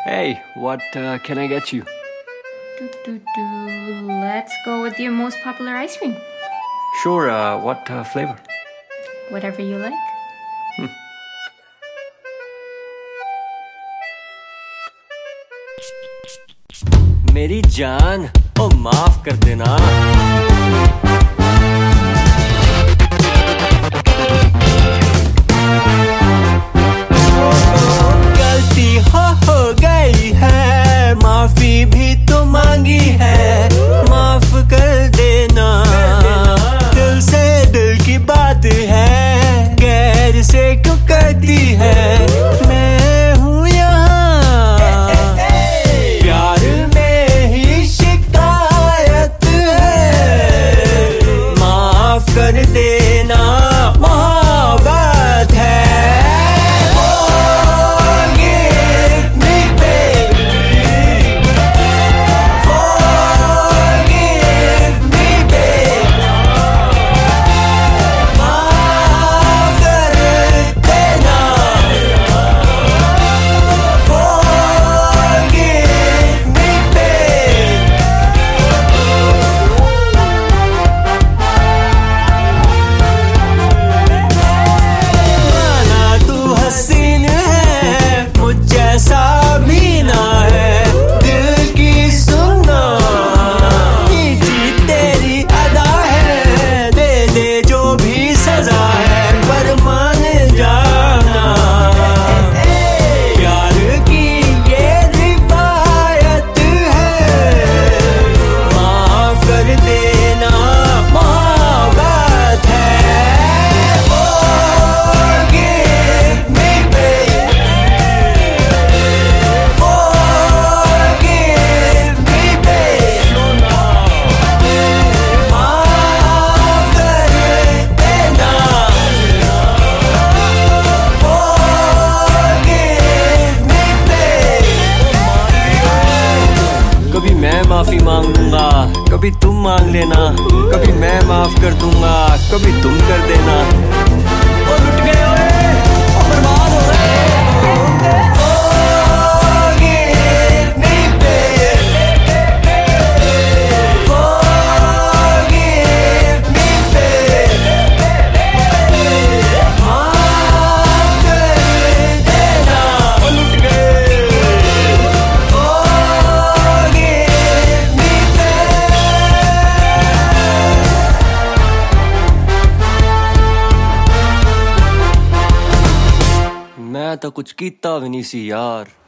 Hey, what can I get you? Let's go with your most popular ice cream. Sure, what flavor? Whatever you like. मेरी जान, ओ माफ कर देना। गलती हो गई है, माफी भी तो मांगी है, माफ कर देना। दिल से दिल की बात है, गैर से क्यों करती है। मैं हूँ यहाँ, प्यार में ही शिकायत है, माफ कर देना मोहब्बत है। माफी मांगूंगा, कभी तुम मांग लेना, कभी मैं माफ कर दूंगा, कभी तुम कर देना। ओ लुट गए ओए, ओ बर्बाद हो गए। मैं तो कुछ कीता भी नहीं सी यार।